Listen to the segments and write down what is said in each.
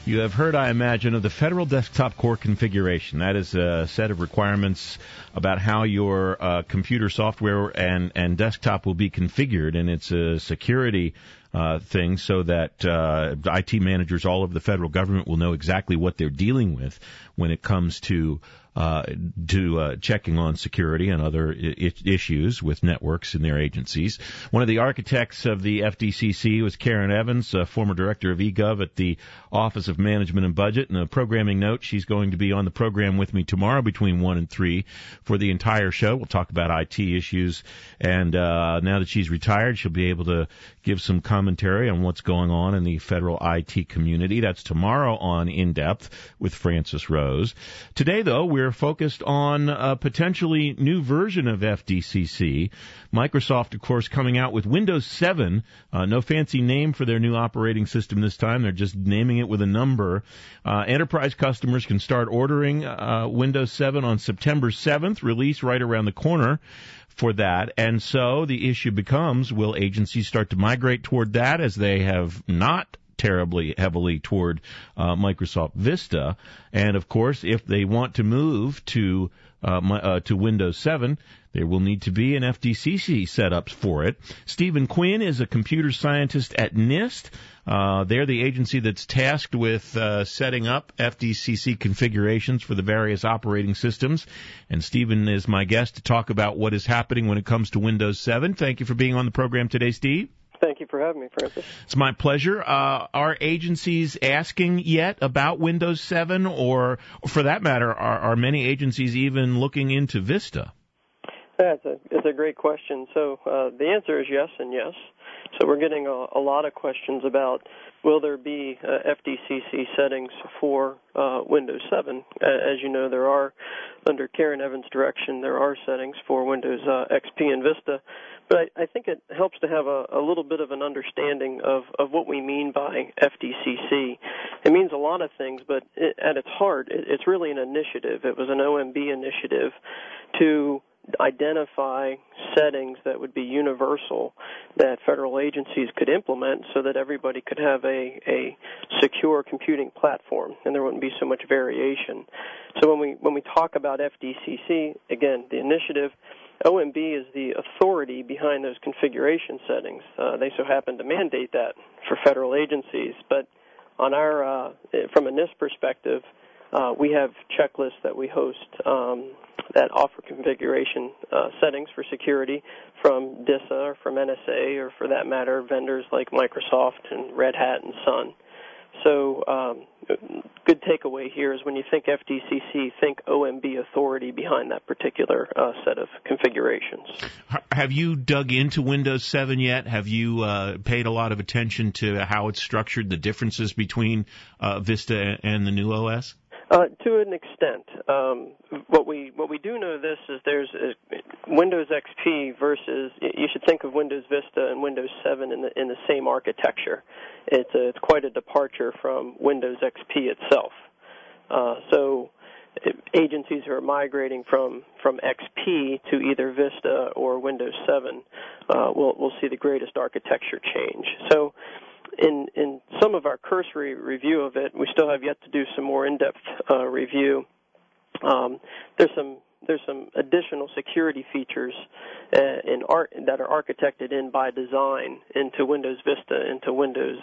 You have heard, I imagine, of the Federal Desktop Core Configuration. That is a set of requirements about how your computer software and desktop will be configured, and it's a security thing so that IT managers all over the federal government will know exactly what they're dealing with when it comes to checking on security and other issues with networks in their agencies. One of the architects of the FDCC was Karen Evans, former director of eGov at the Office of Management and Budget. And a programming note, she's going to be on the program with me tomorrow between 1 and 3 for the entire show. We'll talk about IT issues. And now that she's retired, she'll be able to give some commentary on what's going on in the federal IT community. That's tomorrow on In Depth with Francis Rose. Today, though, we're focused on a potentially new version of FDCC. Microsoft, of course, coming out with Windows 7. No fancy name for their new operating system this time. They're just naming it with a number. Enterprise customers can start ordering Windows 7 on September 7th, release right around the corner for that. And so the issue becomes, will agencies start to migrate toward that, as they have not terribly heavily toward Microsoft Vista? And of course, if they want to move to Windows 7, there will need to be an FDCC setup for it. Stephen Quinn is a computer scientist at NIST. They're the agency that's tasked with setting up FDCC configurations for the various operating systems. And Stephen is my guest to talk about what is happening when it comes to Windows 7. Thank you for being on the program today, Steve. Thank you for having me, Francis. It's my pleasure. Are agencies asking yet about Windows 7, or for that matter, are many agencies even looking into Vista? It's a great question. So the answer is yes and yes. So we're getting a lot of questions about, will there be FDCC settings for Windows 7? As you know, there are, under Karen Evans' direction, there are settings for Windows XP and Vista. But I think it helps to have a little bit of an understanding of what we mean by FDCC. It means a lot of things, but at its heart, it's really an initiative. It was an OMB initiative to identify settings that would be universal that federal agencies could implement so that everybody could have a secure computing platform and there wouldn't be so much variation. So when we talk about FDCC, again, the initiative, OMB is the authority behind those configuration settings. They so happen to mandate that for federal agencies, but on our from a NIST perspective, we have checklists that we host that offer configuration settings for security from DISA or from NSA, or for that matter, vendors like Microsoft and Red Hat and Sun. So good takeaway here is when you think FDCC, think OMB authority behind that particular set of configurations. Have you dug into Windows 7 yet? Have you paid a lot of attention to how it's structured, the differences between Vista and the new OS? To an extent. What we do know this is there's Windows XP versus, you should think of Windows Vista and Windows 7 in the same architecture. It's quite a departure from Windows XP itself. So agencies who are migrating from XP to either Vista or Windows 7 will see the greatest architecture change. So in some of our cursory review of it, we still have yet to do some more in-depth review. There's some additional security features that are architected in by design into Windows Vista, into Windows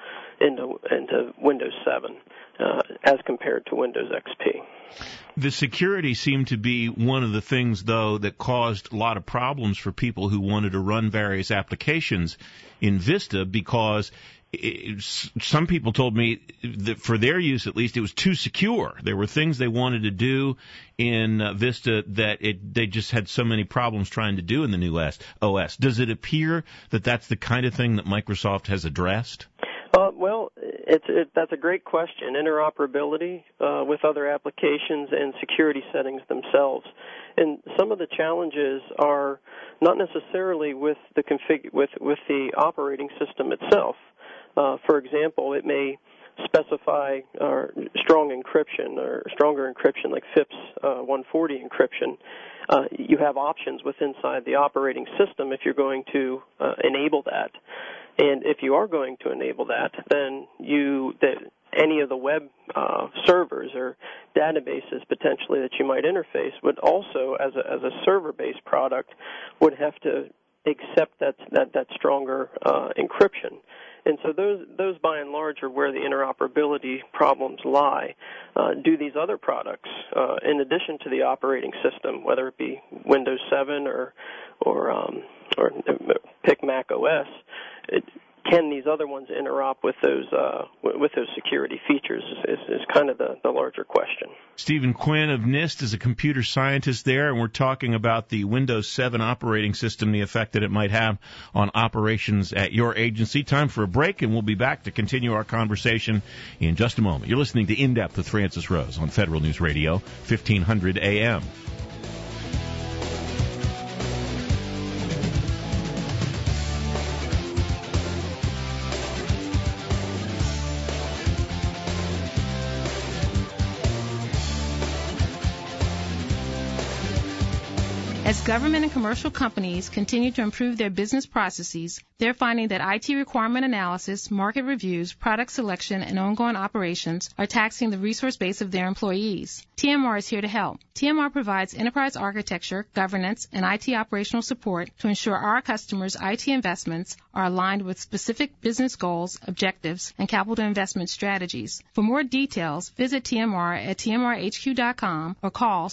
7, as compared to Windows XP. The security seemed to be one of the things, though, that caused a lot of problems for people who wanted to run various applications in Vista, because some people told me that for their use, at least, it was too secure. There were things they wanted to do in Vista that they just had so many problems trying to do in the new OS. Does it appear that that's the kind of thing that Microsoft has addressed? Well, that's a great question. Interoperability with other applications and security settings themselves. And some of the challenges are not necessarily with the operating system itself. For example, it may specify strong encryption or stronger encryption like FIPS 140 encryption. You have options inside the operating system if you're going to enable that. And if you are going to enable that, then any of the web servers or databases potentially that you might interface, but also as a server-based product would have to accept that stronger encryption. And so those by and large are where the interoperability problems lie. Do these other products, in addition to the operating system, whether it be Windows 7 or pick Mac OS, can these other ones interop with those security features is kind of the larger question. Stephen Quinn of NIST is a computer scientist there, and we're talking about the Windows 7 operating system, the effect that it might have on operations at your agency. Time for a break, and we'll be back to continue our conversation in just a moment. You're listening to In Depth with Francis Rose on Federal News Radio, 1500 AM. As government and commercial companies continue to improve their business processes, they're finding that IT requirement analysis, market reviews, product selection, and ongoing operations are taxing the resource base of their employees. TMR is here to help. TMR provides enterprise architecture, governance, and IT operational support to ensure our customers' IT investments are aligned with specific business goals, objectives, and capital investment strategies. For more details, visit TMR at tmrhq.com or call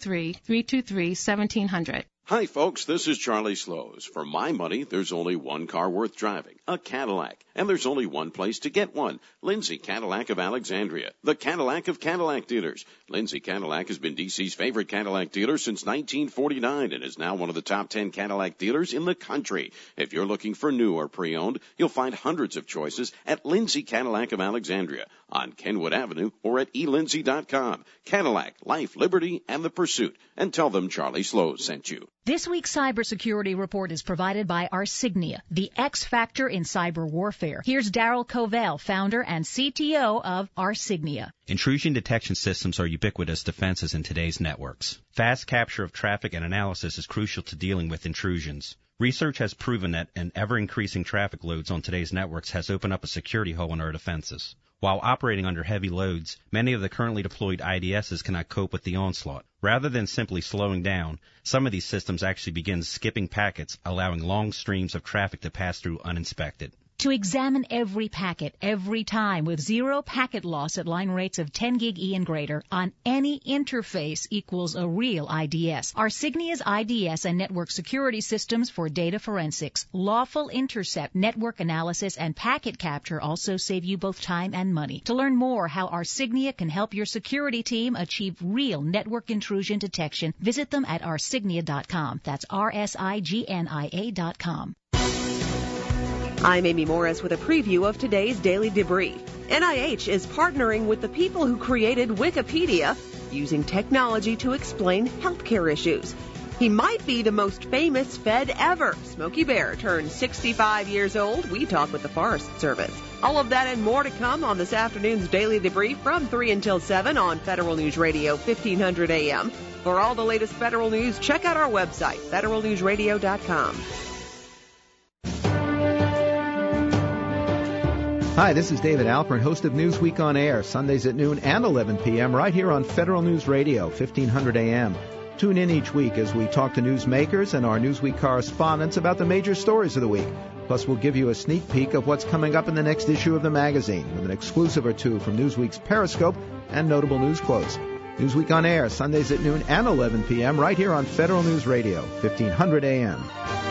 703-323-1700. Hi, folks. This is Charlie Slows. For my money, there's only one car worth driving, a Cadillac. And there's only one place to get one, Lindsay Cadillac of Alexandria, the Cadillac of Cadillac dealers. Lindsay Cadillac has been D.C.'s favorite Cadillac dealer since 1949 and is now one of the top 10 Cadillac dealers in the country. If you're looking for new or pre-owned, you'll find hundreds of choices at Lindsay Cadillac of Alexandria on Kenwood Avenue or at elindsay.com. Cadillac, life, liberty, and the pursuit. And tell them Charlie Slows sent you. This week's cybersecurity report is provided by Arsignia, the X factor in cyber warfare. Here's Daryl Covell, founder and CTO of Arsignia. Intrusion detection systems are ubiquitous defenses in today's networks. Fast capture of traffic and analysis is crucial to dealing with intrusions. Research has proven that an ever-increasing traffic loads on today's networks has opened up a security hole in our defenses. While operating under heavy loads, many of the currently deployed IDSs cannot cope with the onslaught. Rather than simply slowing down, some of these systems actually begin skipping packets, allowing long streams of traffic to pass through uninspected. To examine every packet, every time, with zero packet loss at line rates of 10 gig E and greater on any interface equals a real IDS. Arsignia's IDS and network security systems for data forensics, lawful intercept, network analysis, and packet capture also save you both time and money. To learn more how Arsignia can help your security team achieve real network intrusion detection, visit them at arsignia.com. That's RSIGNIA.com. I'm Amy Morris with a preview of today's Daily Debrief. NIH is partnering with the people who created Wikipedia, using technology to explain healthcare issues. He might be the most famous Fed ever. Smokey Bear turned 65 years old. We talk with the Forest Service. All of that and more to come on this afternoon's Daily Debrief from 3 until 7 on Federal News Radio 1500 AM. For all the latest federal news, check out our website, federalnewsradio.com. Hi, this is David Alpern, host of Newsweek on Air, Sundays at noon and 11 p.m. right here on Federal News Radio, 1500 a.m. Tune in each week as we talk to newsmakers and our Newsweek correspondents about the major stories of the week. Plus, we'll give you a sneak peek of what's coming up in the next issue of the magazine with an exclusive or two from Newsweek's Periscope and notable news quotes. Newsweek on Air, Sundays at noon and 11 p.m. right here on Federal News Radio, 1500 a.m.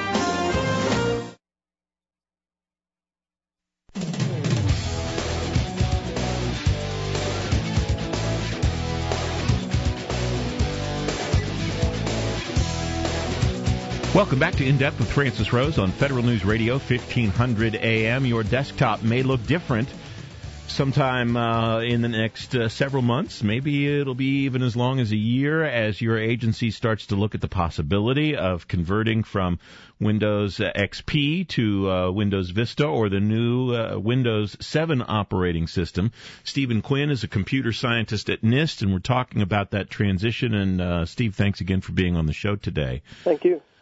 Welcome back to In Depth with Francis Rose on Federal News Radio, 1500 AM. Your desktop may look different sometime in the next several months. Maybe it'll be even as long as a year as your agency starts to look at the possibility of converting from Windows XP to Windows Vista or the new Windows 7 operating system. Stephen Quinn is a computer scientist at NIST, and we're talking about that transition. And Steve, thanks again for being on the show today. Thank you.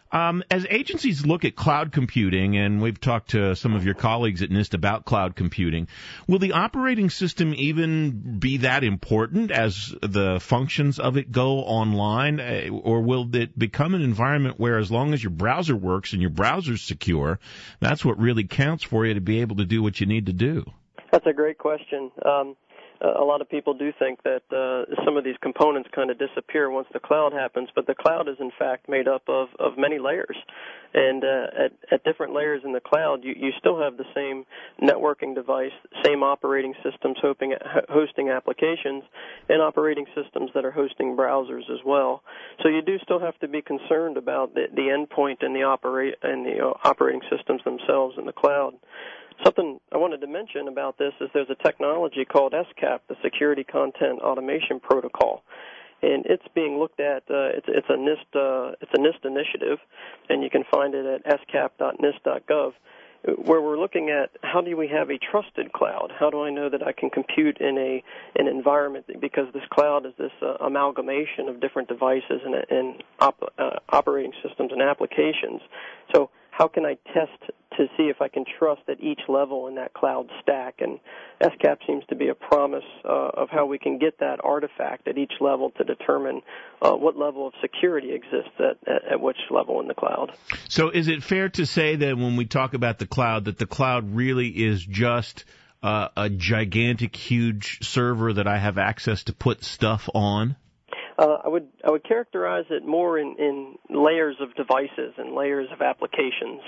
As agencies look at cloud computing, and we've talked to some of your colleagues at NIST about cloud computing, will the operating system even be that important as the functions of it go online, or will it become an environment where as long as your browser works and your browser's secure, that's what really counts for you to be able to do what you need to do? That's a great question. A lot of people do think that some of these components kind of disappear once the cloud happens, but the cloud is in fact made up of many layers. And at different layers in the cloud, you still have the same networking device, same operating systems hosting applications, and operating systems that are hosting browsers as well. So you do still have to be concerned about the endpoint and the operating systems themselves in the cloud. Something I wanted to mention about this is there's a technology called SCAP, the Security Content Automation Protocol, and it's being looked at. It's a NIST initiative, and you can find it at scap.nist.gov, where we're looking at how do we have a trusted cloud? How do I know that I can compute in an environment, because this cloud is this amalgamation of different devices and operating systems and applications. So how can I test to see if I can trust at each level in that cloud stack? And SCAP seems to be a promise of how we can get that artifact at each level to determine what level of security exists at which level in the cloud. So is it fair to say that when we talk about the cloud, that the cloud really is just a gigantic, huge server that I have access to put stuff on? I would characterize it more in layers of devices and layers of applications.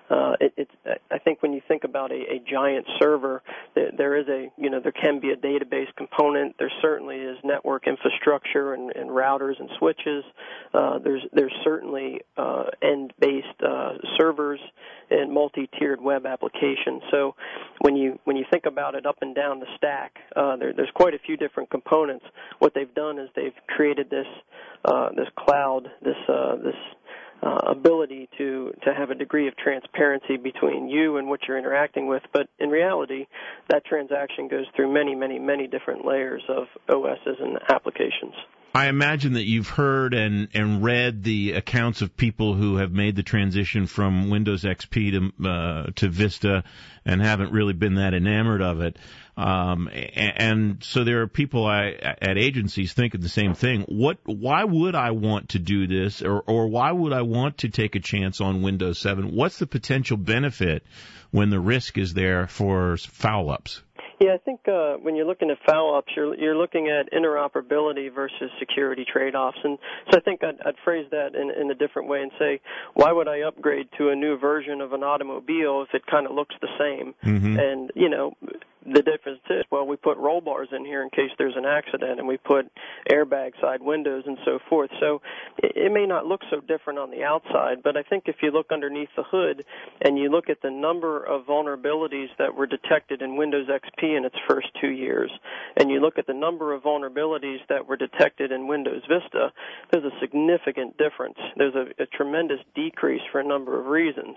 I think when you think about a giant server, there can be a database component. There certainly is network infrastructure and routers and switches. There's certainly end-based servers and multi-tiered web applications. So when you think about it up and down the stack, there's quite a few different components. What they've done is they've created this cloud, this ability to have a degree of transparency between you and what you're interacting with. But in reality, that transaction goes through many, many, many different layers of OSs and applications. I imagine that you've heard and read the accounts of people who have made the transition from Windows XP to Vista and haven't really been that enamored of it. And so there are people at agencies thinking the same thing. Why would I want to do this, or why would I want to take a chance on Windows 7? What's the potential benefit when the risk is there for foul-ups? Yeah, I think when you're looking at foul-ups, you're looking at interoperability versus security trade-offs. And so I think I'd phrase that in a different way and say, why would I upgrade to a new version of an automobile if it kind of looks the same? Mm-hmm. And, the difference is, well, we put roll bars in here in case there's an accident, and we put airbag side windows and so forth. So it may not look so different on the outside, but I think if you look underneath the hood and you look at the number of vulnerabilities that were detected in Windows XP in its first 2 years, and you look at the number of vulnerabilities that were detected in Windows Vista, there's a significant difference. There's a tremendous decrease for a number of reasons.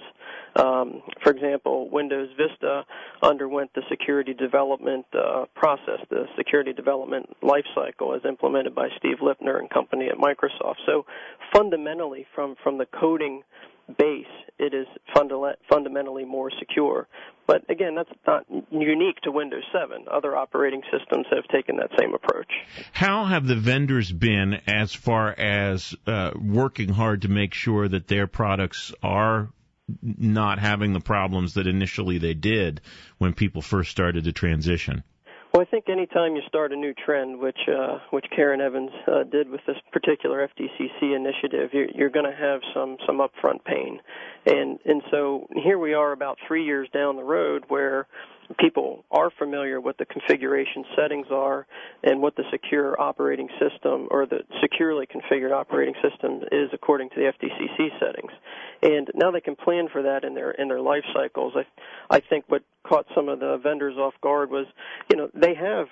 For example, Windows Vista underwent the security development process, the security development lifecycle as implemented by Steve Lipner and company at Microsoft. So fundamentally, from the coding base, it is fundamentally more secure. But again, that's not unique to Windows 7. Other operating systems have taken that same approach. How have the vendors been as far as working hard to make sure that their products are not having the problems that initially they did when people first started to transition? Well, I think any time you start a new trend, which Karen Evans did with this particular FDCC initiative, you're going to have some upfront pain, and so here we are about 3 years down the road where people are familiar what the configuration settings are and what the secure operating system or the securely configured operating system is according to the FDCC settings. And now they can plan for that in their life cycles. I think what caught some of the vendors off guard was, they have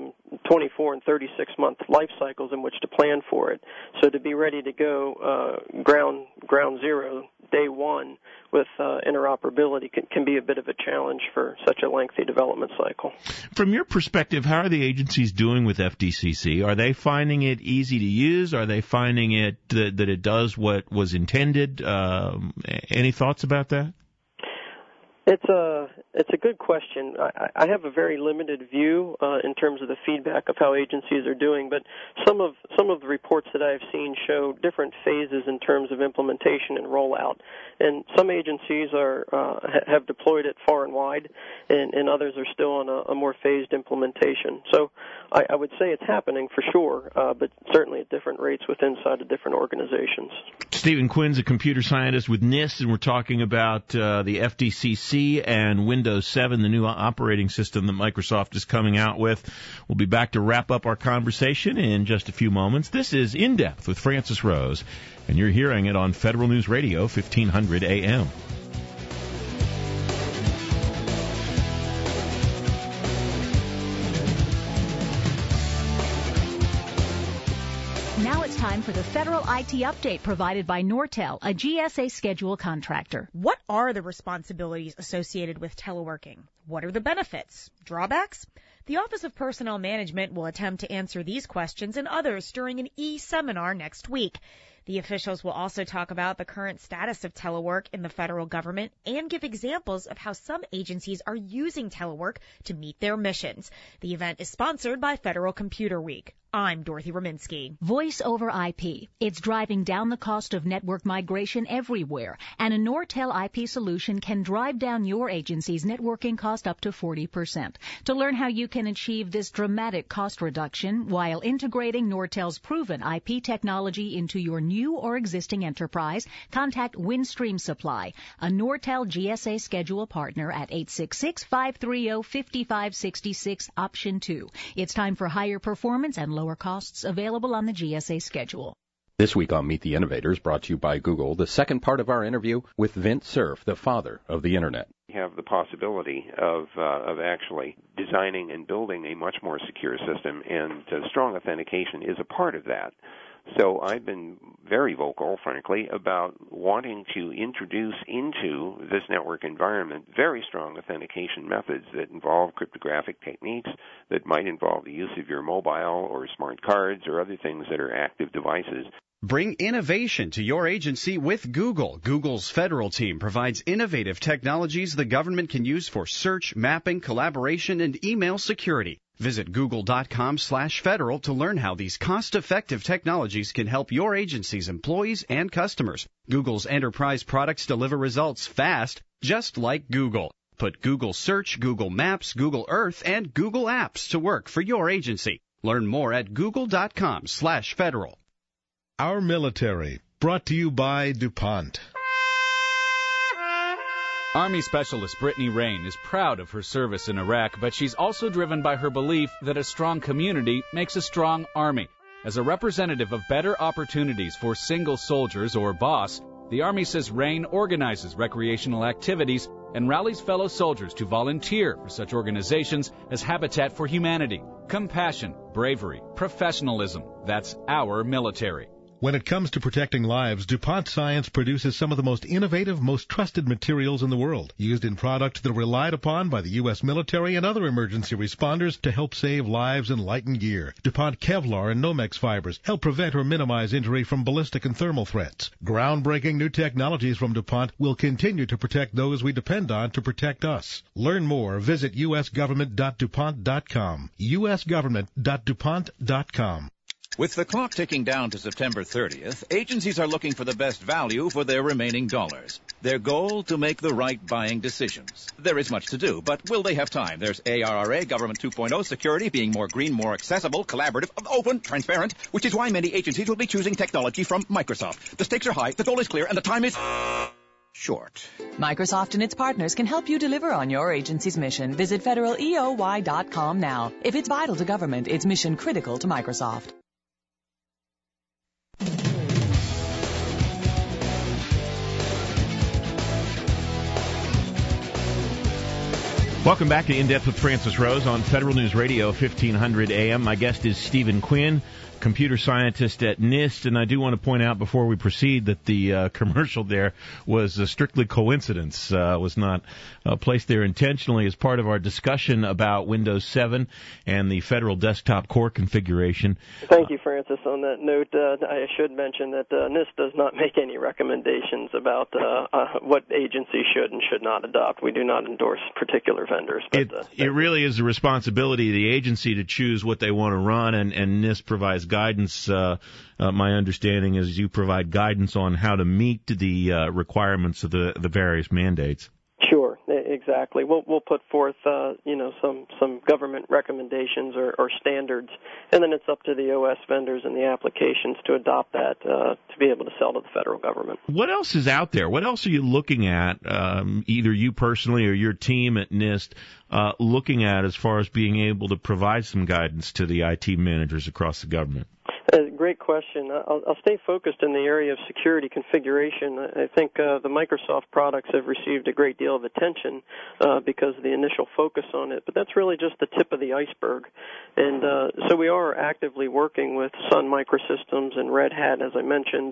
24 and 36-month life cycles in which to plan for it. So to be ready to go ground zero day one with interoperability can be a bit of a challenge for such a lengthy development cycle. From your perspective, how are the agencies doing with FDCC? Are they finding it easy to use? Are they finding it that it does what was intended? Any thoughts about that? It's a good question. I have a very limited view in terms of the feedback of how agencies are doing, but some of the reports that I've seen show different phases in terms of implementation and rollout. And some agencies have deployed it far and wide, and others are still on a more phased implementation. So I would say it's happening for sure, but certainly at different rates inside of different organizations. Stephen Quinn's a computer scientist with NIST, and we're talking about the FDCC and Windows 7, the new operating system that Microsoft is coming out with. We'll be back to wrap up our conversation in just a few moments. This is In Depth with Francis Rose, and you're hearing it on Federal News Radio, 1500 AM. Now it's time for the Federal IT Update provided by Nortel, a GSA schedule contractor. What are the responsibilities associated with teleworking? What are the benefits? Drawbacks? The Office of Personnel Management will attempt to answer these questions and others during an e-seminar next week. The officials will also talk about the current status of telework in the federal government and give examples of how some agencies are using telework to meet their missions. The event is sponsored by Federal Computer Week. I'm Dorothy Rominski. Voice over IP. It's driving down the cost of network migration everywhere, and a Nortel IP solution can drive down your agency's networking cost up to 40%. To learn how you can achieve this dramatic cost reduction while integrating Nortel's proven IP technology into your new or existing enterprise, contact Windstream Supply, a Nortel GSA schedule partner at 866-530-5566, option 2. It's time for higher performance and lower costs available on the GSA schedule. This week on Meet the Innovators, brought to you by Google, the second part of our interview with Vint Cerf, the father of the Internet. We have the possibility of actually designing and building a much more secure system, and strong authentication is a part of that. So I've been very vocal, frankly, about wanting to introduce into this network environment very strong authentication methods that involve cryptographic techniques, that might involve the use of your mobile or smart cards or other things that are active devices. Bring innovation to your agency with Google. Google's federal team provides innovative technologies the government can use for search, mapping, collaboration, and email security. Visit google.com/federal to learn how these cost-effective technologies can help your agency's employees and customers. Google's enterprise products deliver results fast, just like Google. Put Google Search, Google Maps, Google Earth, and Google Apps to work for your agency. Learn more at google.com/federal. Our Military, brought to you by DuPont. Army Specialist Brittany Rain is proud of her service in Iraq, but she's also driven by her belief that a strong community makes a strong Army. As a representative of better opportunities for single soldiers or BOSS, the Army says Rain organizes recreational activities and rallies fellow soldiers to volunteer for such organizations as Habitat for Humanity. Compassion, bravery, professionalism. That's our military. When it comes to protecting lives, DuPont Science produces some of the most innovative, most trusted materials in the world, used in products that are relied upon by the U.S. military and other emergency responders to help save lives and lighten gear. DuPont Kevlar and Nomex fibers help prevent or minimize injury from ballistic and thermal threats. Groundbreaking new technologies from DuPont will continue to protect those we depend on to protect us. Learn more. Visit usgovernment.dupont.com. usgovernment.dupont.com. With the clock ticking down to September 30th, agencies are looking for the best value for their remaining dollars. Their goal, to make the right buying decisions. There is much to do, but will they have time? There's ARRA, Government 2.0, security, being more green, more accessible, collaborative, open, transparent, which is why many agencies will be choosing technology from Microsoft. The stakes are high, the goal is clear, and the time is short. Microsoft and its partners can help you deliver on your agency's mission. Visit federaleoy.com now. If it's vital to government, it's mission critical to Microsoft. Welcome back to In Depth with Francis Rose on Federal News Radio, 1500 AM. My guest is Stephen Quinn, computer scientist at NIST, and I do want to point out before we proceed that the commercial there was strictly coincidence, was not placed there intentionally as part of our discussion about Windows 7 and the federal desktop core configuration. Thank you, Francis. On that note, I should mention that NIST does not make any recommendations about what agencies should and should not adopt. We do not endorse particular vendors. But, it really is the responsibility of the agency to choose what they want to run, and NIST provides guidance. My understanding is you provide guidance on how to meet the requirements of the various mandates. Sure, exactly. We'll put forth some government recommendations or standards, and then it's up to the OS vendors and the applications to adopt that to be able to sell to the federal government. What else is out there? What else are you looking at, either you personally or your team at NIST, looking at as far as being able to provide some guidance to the IT managers across the government? Great question. I'll stay focused in the area of security configuration. I think the Microsoft products have received a great deal of attention because of the initial focus on it, but that's really just the tip of the iceberg. And so we are actively working with Sun Microsystems and Red Hat, as I mentioned,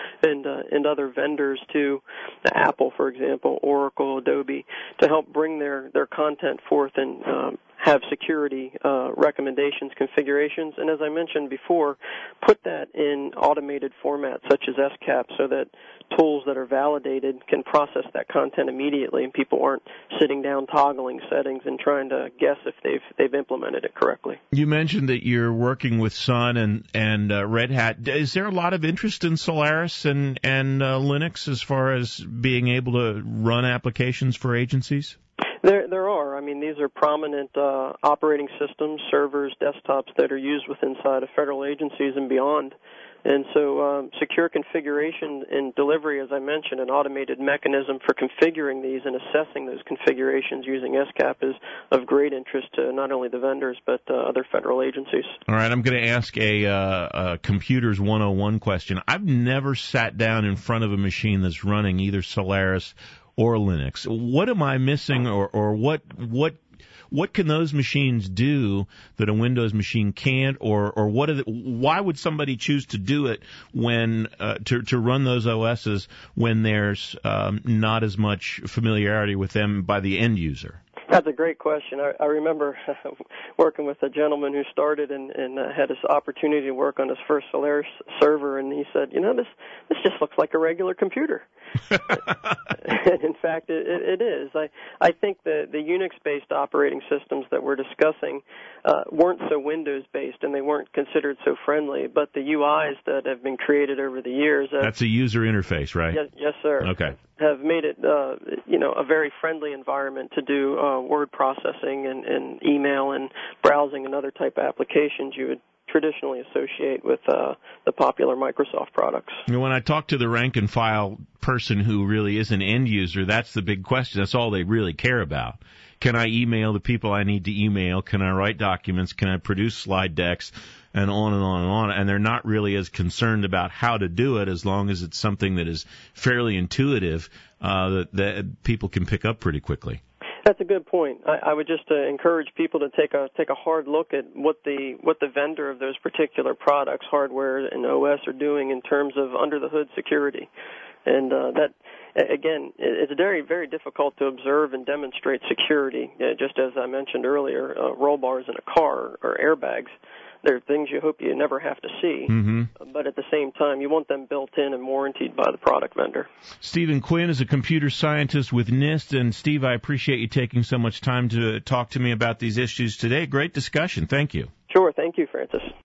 and other vendors to Apple, for example, Oracle, Adobe, to help bring their content forth and have security recommendations, configurations, and as I mentioned before, put that in automated formats such as SCAP so that tools that are validated can process that content immediately and people aren't sitting down toggling settings and trying to guess if they've implemented it correctly. You mentioned that you're working with Sun and Red Hat. Is there a lot of interest in Solaris and Linux as far as being able to run applications for agencies? There are. I mean, these are prominent operating systems, servers, desktops that are used inside of federal agencies and beyond. And so secure configuration and delivery, as I mentioned, an automated mechanism for configuring these and assessing those configurations using SCAP is of great interest to not only the vendors but other federal agencies. All right, I'm going to ask a Computers 101 question. I've never sat down in front of a machine that's running either Solaris or Linux. What am I missing, or what can those machines do that a Windows machine can't, or why would somebody choose to do it when to run those OSs when there's not as much familiarity with them by the end user? That's a great question. I remember working with a gentleman who started and had this opportunity to work on his first Solaris server, and he said, this just looks like a regular computer. And in fact, it is. I think the Unix-based operating systems that we're discussing weren't so Windows-based, and they weren't considered so friendly, but the UIs that have been created over the years... That's a user interface, right? Yes, sir. Okay. Have made it, a very friendly environment to do word processing and email and browsing and other type of applications you would traditionally associate with the popular Microsoft products. When I talk to the rank and file person who really is an end user, that's the big question. That's all they really care about. Can I email the people I need to email? Can I write documents? Can I produce slide decks? And on and on and on. And they're not really as concerned about how to do it as long as it's something that is fairly intuitive that people can pick up pretty quickly. That's a good point. I would just encourage people to take a hard look at what the vendor of those particular products, hardware and OS, are doing in terms of under the hood security. And that, again, it's very, very difficult to observe and demonstrate security. Just as I mentioned earlier, roll bars in a car or airbags. They're things you hope you never have to see, but at the same time, you want them built in and warranted by the product vendor. Stephen Quinn is a computer scientist with NIST, and Steve, I appreciate you taking so much time to talk to me about these issues today. Great discussion. Thank you. Sure. Thank you, Francis.